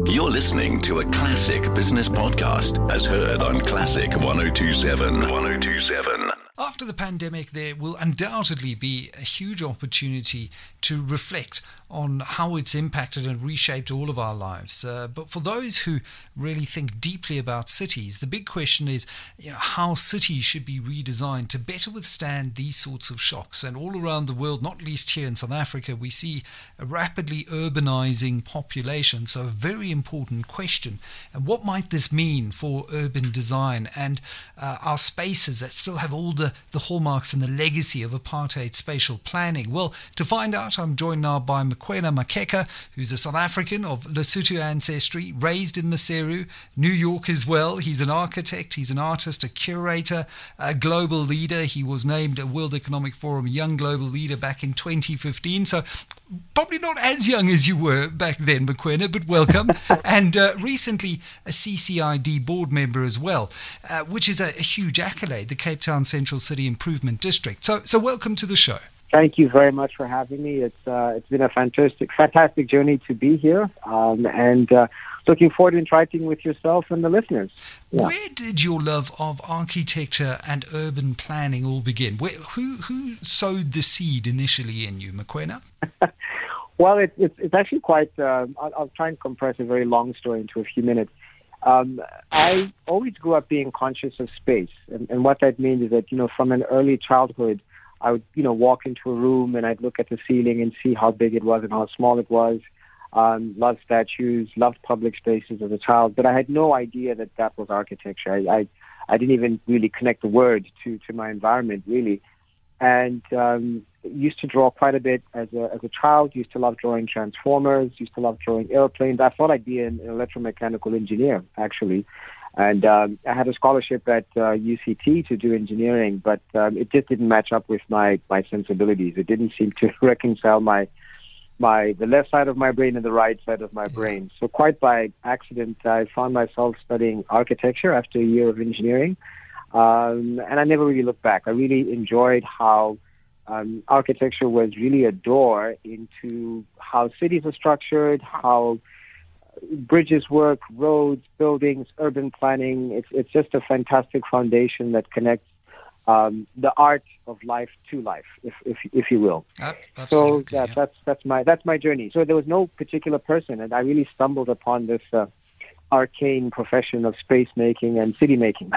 You're listening to a classic business podcast as heard on Classic 102.7. 102.7. After the pandemic, there will undoubtedly be a huge opportunity to reflect on how it's impacted and reshaped all of our lives. But for those who really think deeply about cities, the big question is, how cities should be redesigned to better withstand these sorts of shocks. And all around the world, not least here in South Africa, we see a rapidly urbanizing population. So a very important question. And what might this mean for urban design and our spaces that still have all the hallmarks and the legacy of apartheid spatial planning? Well, to find out, I'm joined now by Mokoena Makeka, who's a South African of Lesotho ancestry, raised in Maseru, New York as well. He's an architect, he's an artist, a curator, a global leader. He was named a World Economic Forum Young Global Leader back in 2015. So probably not as young as you were back then, Mokoena, but welcome. And recently a CCID board member as well, which is a huge accolade, the Cape Town Central City Improvement District. So welcome to the show. Thank you very much for having me. It's been a fantastic journey to be here, and looking forward to interacting with yourself and the listeners. Yeah. Where did your love of architecture and urban planning all begin? Who sowed the seed initially in you, Mokoena? Well, it's actually quite. I'll try and compress a very long story into a few minutes. I always grew up being conscious of space, and what that means is that from an early childhood, I would, walk into a room and I'd look at the ceiling and see how big it was and how small it was. Loved statues, loved public spaces as a child, but I had no idea that was architecture. I didn't even really connect the word to my environment, really. And used to draw quite a bit as a child. Used to love drawing transformers. Used to love drawing airplanes. I thought I'd be an electromechanical engineer, actually. And I had a scholarship at UCT to do engineering, but it just didn't match up with my sensibilities. It didn't seem to reconcile the left side of my brain and the right side of my brain. So quite by accident, I found myself studying architecture after a year of engineering, and I never really looked back. I really enjoyed how architecture was really a door into how cities are structured, how bridges work, roads, buildings, urban planning. It's just a fantastic foundation that connects the art of life to life, if you will. Absolutely, so that's my journey. So there was no particular person, and I really stumbled upon this arcane profession of space making and city making.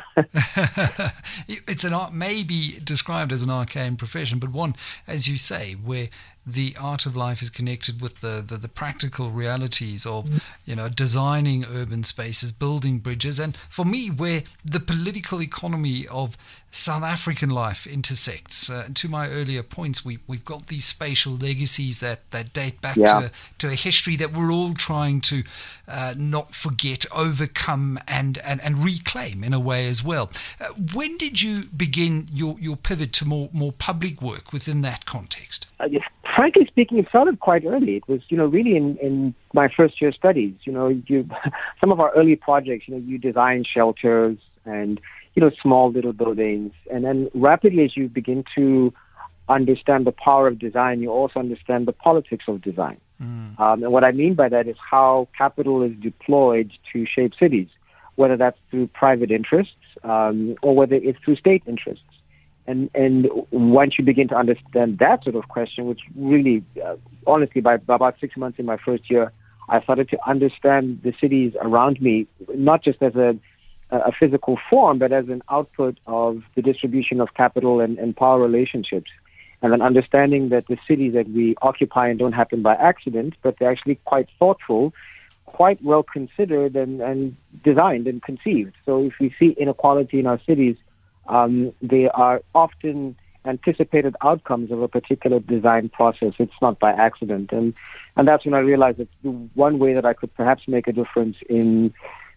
It's an art, maybe described as an arcane profession, but one, as you say, where the art of life is connected with the practical realities of designing urban spaces, building bridges, and for me, where the political economy of South African life intersects. To my earlier points, we've got these spatial legacies that date back to a history that we're all trying to not forget, overcome, and reclaim in a way as well. When did you begin your pivot to more public work within that context? Frankly speaking, it started quite early. It was, really in my first year studies. Some of our early projects, you design shelters and small little buildings, and then rapidly as you begin to understand the power of design, you also understand the politics of design. And what I mean by that is how capital is deployed to shape cities, whether that's through private interests or whether it's through state interests. And once you begin to understand that sort of question, which really, honestly, by about 6 months in my first year, I started to understand the cities around me, not just as a physical form, but as an output of the distribution of capital and power relationships. And then understanding that the cities that we occupy and don't happen by accident, but they're actually quite thoughtful, quite well considered and designed and conceived. So if we see inequality in our cities, they are often anticipated outcomes of a particular design process. It's not by accident. And that's when I realized that the one way that I could perhaps make a difference in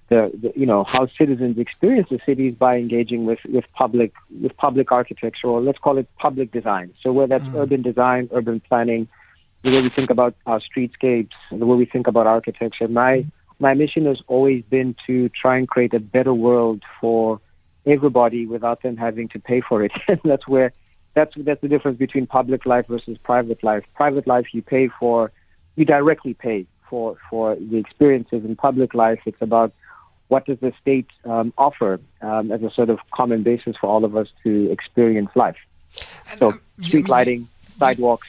the how citizens experience the cities by engaging with public architecture, or let's call it public design. So whether that's urban design, urban planning, the way we think about our streetscapes, the way we think about architecture. My mission has always been to try and create a better world for everybody without them having to pay for it. And that's the difference between public life versus private life. Private life, you directly pay for the experiences in public life. It's about what does the state offer as a sort of common basis for all of us to experience life. And, So street lighting, sidewalks,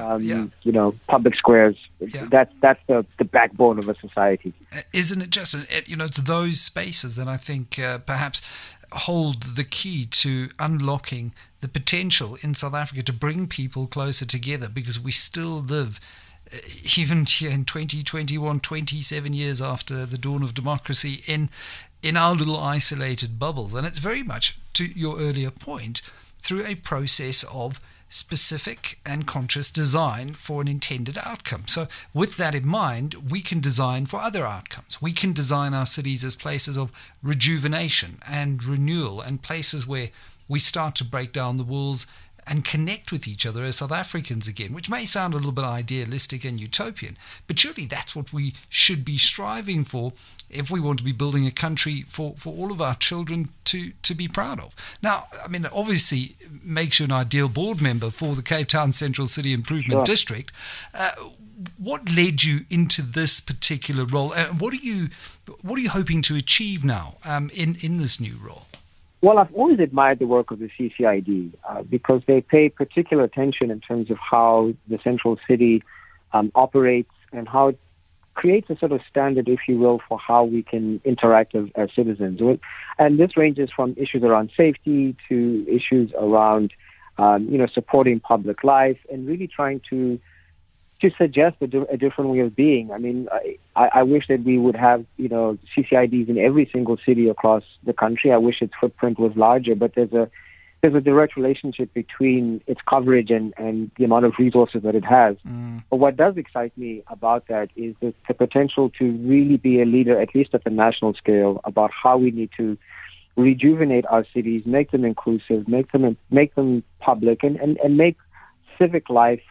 public squares. Yeah. That's the backbone of a society. Isn't it just? It's those spaces that I think perhaps hold the key to unlocking the potential in South Africa to bring people closer together, because we still live, even here in 2021, 27 years after the dawn of democracy, in our little isolated bubbles. And it's very much, to your earlier point, through a process of specific and conscious design for an intended outcome. So with that in mind, we can design for other outcomes. We can design our cities as places of rejuvenation and renewal, and places where we start to break down the walls and connect with each other as South Africans again, which may sound a little bit idealistic and utopian, but surely that's what we should be striving for if we want to be building a country for all of our children to be proud of. Now, I mean, it obviously makes you an ideal board member for the Cape Town Central City Improvement District. What led you into this particular role, and what are you hoping to achieve now in this new role? Well, I've always admired the work of the CCID because they pay particular attention in terms of how the central city operates and how it creates a sort of standard, if you will, for how we can interact as citizens. And this ranges from issues around safety to issues around, supporting public life and really trying to suggest a different way of being. I mean, I wish that we would have, CCIDs in every single city across the country. I wish its footprint was larger, but there's a direct relationship between its coverage and the amount of resources that it has. But what does excite me about that is the potential to really be a leader, at least at the national scale, about how we need to rejuvenate our cities, make them inclusive, make them public, and make civic life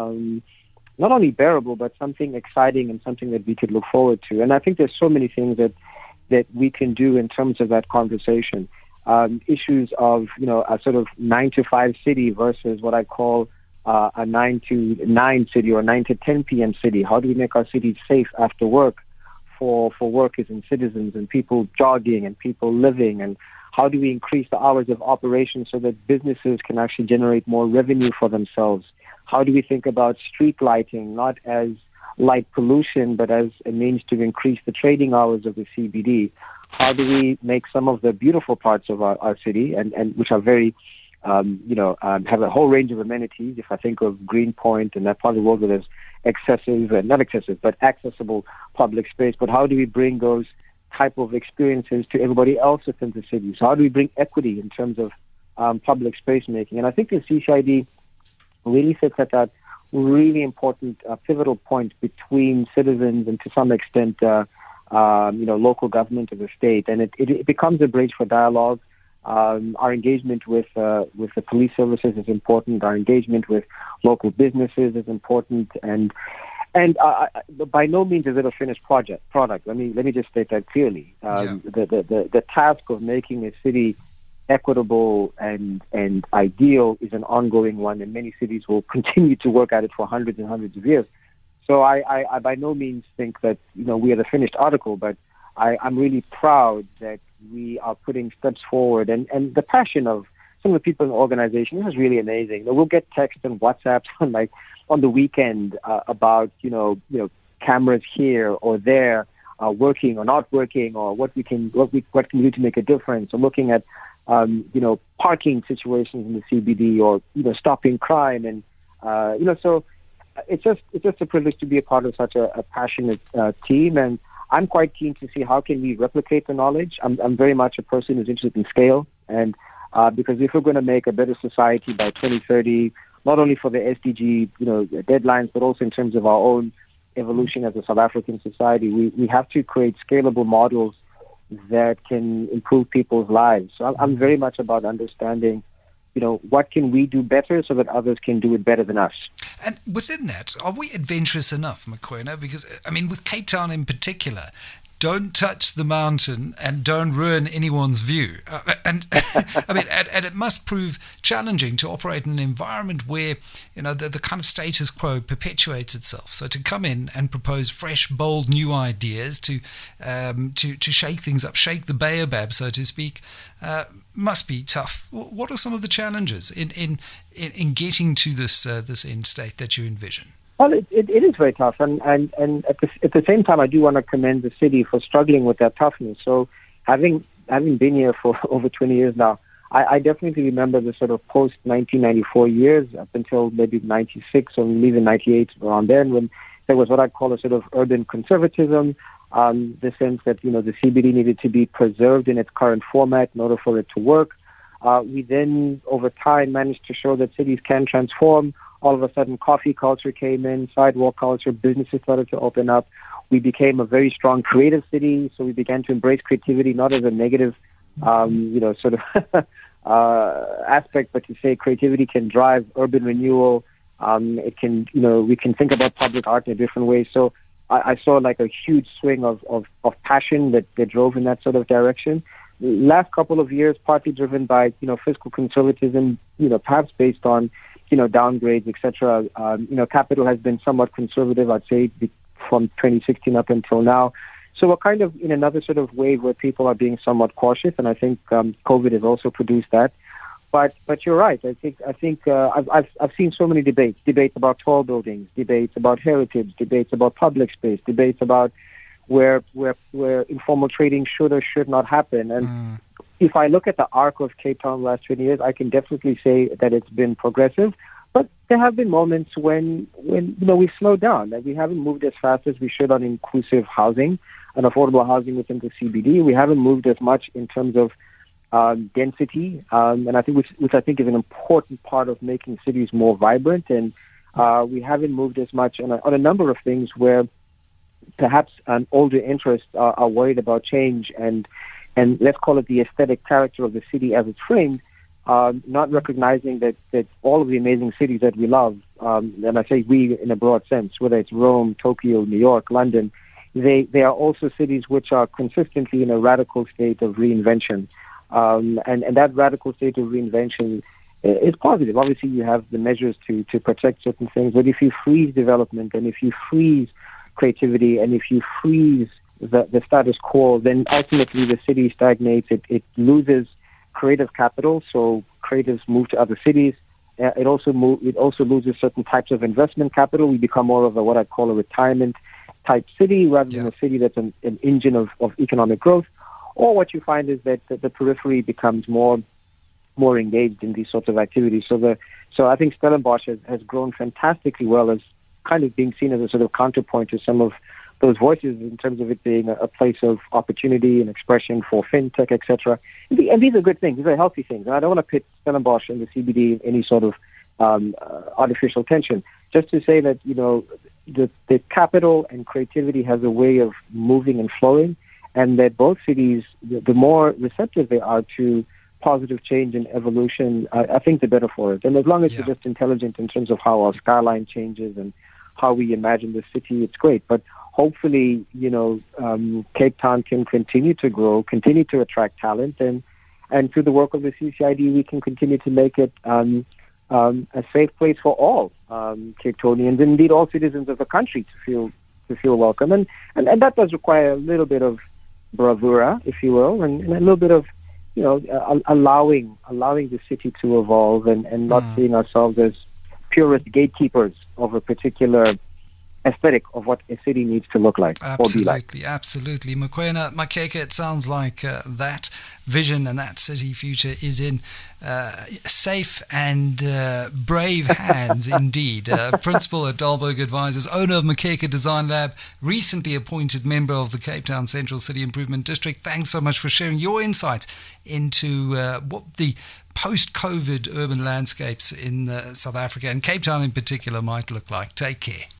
not only bearable, but something exciting and something that we could look forward to. And I think there's so many things that we can do in terms of that conversation. Issues of, a sort of 9 to 5 city versus what I call a 9 to 9 city or 9 to 10 p.m. city. How do we make our cities safe after work for workers and citizens and people jogging and people living? And how do we increase the hours of operation so that businesses can actually generate more revenue for themselves? How do we think about street lighting, not as light pollution, but as a means to increase the trading hours of the CBD? How do we make some of the beautiful parts of our city, and which are very, have a whole range of amenities? If I think of Greenpoint and that part of the world where there's not excessive, but accessible public space, but how do we bring those type of experiences to everybody else within the city? So how do we bring equity in terms of public space making? And I think the CCID really sits at that really important pivotal point between citizens and to some extent, local government of the state. And it becomes a bridge for dialogue. Our engagement with the police services is important. Our engagement with local businesses is important. And by no means is it a finished product. Let me just state that clearly. The task of making a city equitable and ideal is an ongoing one, and many cities will continue to work at it for hundreds and hundreds of years. So I by no means think that we are the finished article, but I'm really proud that we are putting steps forward, and the passion of some of the people in the organization is really amazing. We'll get texts and WhatsApps on the weekend about cameras here or there, working or not working, or what can we do to make a difference, or looking at parking situations in the CBD, or stopping crime, and so it's just a privilege to be a part of such a passionate team, and I'm quite keen to see how can we replicate the knowledge. I'm very much a person who's interested in scale, and because if we're going to make a better society by 2030, not only for the SDG deadlines, but also in terms of our own evolution as a South African society, we have to create scalable models that can improve people's lives. So I'm very much about understanding, what can we do better so that others can do it better than us. And within that, are we adventurous enough, Mokoena? Because, I mean, with Cape Town in particular, don't touch the mountain and don't ruin anyone's view. And I mean, and it must prove challenging to operate in an environment where, you know, the kind of status quo perpetuates itself. So to come in and propose fresh, bold, new ideas to shake things up, shake the baobab, so to speak, must be tough. What are some of the challenges in getting to this end state that you envision? Well, it is very tough, and at the same time, I do want to commend the city for struggling with that toughness. So, having been here for over 20 years now, I definitely remember the sort of post 1994 years up until maybe 96 or even 98, around then, when there was what I'd call a sort of urban conservatism, the sense that, you know, the CBD needed to be preserved in its current format in order for it to work. We then, over time, managed to show that cities can transform. All of a sudden, coffee culture came in, sidewalk culture, businesses started to open up. We became a very strong creative city, so we began to embrace creativity, not as a negative, sort of aspect, but to say creativity can drive urban renewal. It can, you know, we can think about public art in a different way. So I saw like a huge swing of passion that drove in that sort of direction. Last couple of years, partly driven by, you know, fiscal conservatism, you know, perhaps based on, you know, downgrades, etc. Capital has been somewhat conservative, I'd say, from 2016 up until now. So we're kind of in another sort of wave where people are being somewhat cautious, and I think COVID has also produced that. But you're right. I think I've seen so many debates about tall buildings, debates about heritage, debates about public space, debates about where informal trading should or should not happen. And if I look at the arc of Cape Town the last 20 years, I can definitely say that it's been progressive. But there have been moments when you know, we've slowed down, that we haven't moved as fast as we should on inclusive housing and affordable housing within the CBD. We haven't moved as much in terms of density, and I think which I think is an important part of making cities more vibrant. And we haven't moved as much on a number of things where perhaps older interests are worried about change and let's call it the aesthetic character of the city as it's framed, not recognizing that all of the amazing cities that we love, and I say we in a broad sense, whether it's Rome, Tokyo, New York, London, they are also cities which are consistently in a radical state of reinvention. And that radical state of reinvention is positive. Obviously, you have the measures to protect certain things, but if you freeze development and if you freeze creativity and if you freeze the status quo, then ultimately the city stagnates. It loses creative capital, so creatives move to other cities. It also loses certain types of investment capital. We become more of what I'd call a retirement type city rather than a city that's an engine of economic growth. Or what you find is that the periphery becomes more engaged in these sorts of activities. So I think Stellenbosch has grown fantastically well as kind of being seen as a sort of counterpoint to some of those voices in terms of it being a place of opportunity and expression for fintech, etc. And these are good things. These are healthy things. And I don't want to pit Stellenbosch and the CBD in any sort of artificial tension. Just to say that, you know, the capital and creativity has a way of moving and flowing, and that both cities, the more receptive they are to positive change and evolution, I think the better for it. And as long as we're just intelligent in terms of how our skyline changes and how we imagine the city, it's great. But hopefully, you know, Cape Town can continue to grow, continue to attract talent, and through the work of the CCID, we can continue to make it a safe place for all Cape Townians, and indeed all citizens of the country to feel welcome. And that does require a little bit of bravura, if you will, and a little bit of, you know, allowing the city to evolve and not seeing ourselves as purist gatekeepers of a particular aesthetic of what a city needs to look like or be like. Absolutely. Mokoena Makeke, it sounds like that vision and that city future is in safe and brave hands indeed. Principal at Dahlberg Advisors, owner of Makeke Design Lab, recently appointed member of the Cape Town Central City Improvement District. Thanks so much for sharing your insights into what the post-COVID urban landscapes in South Africa and Cape Town in particular might look like. Take care.